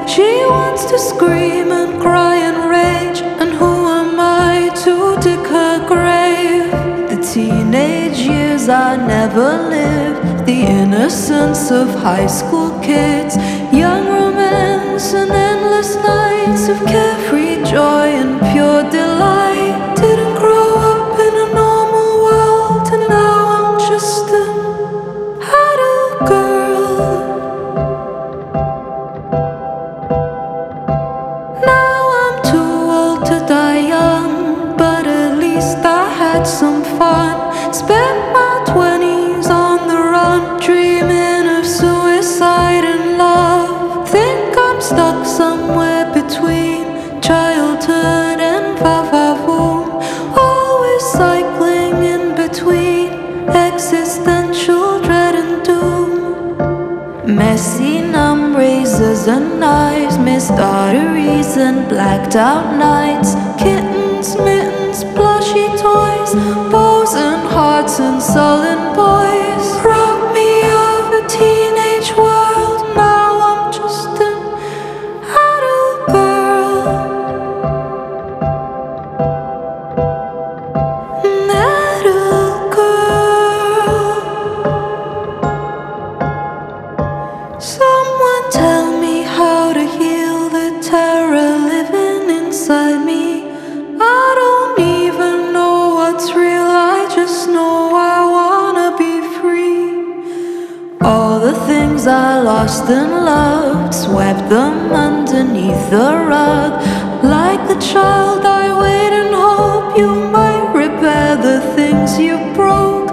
She wants to scream and cry and rage, and who am I to dig her grave? The teenage years I never lived, the innocence of high school kids, young romance and endless nights of carefree joy and pure delight. Didn't grow up in a normal world, and now I'm just an adult girl. Now I'm too old to die young, but at least I had some fun. Spent my 20s on the run, dreaming of suicide and love. Think I'm stuck somewhere between childhood and va-va-voom, always cycling in between existential dread and doom. Messy numb razors and knives, missed arteries and blacked out nights, kittens, mittens, plushy toys, bows and hearts and sullen boys. Robbed me of a teenage world, now I'm just an adult girl. An adult girl. Someone tell me how to heal the terror living inside me. I don't even know what's real, I just know I wanna be free. All the things I lost and loved, swept them underneath the rug. Like the child I wait and hope you might repair the things you broke.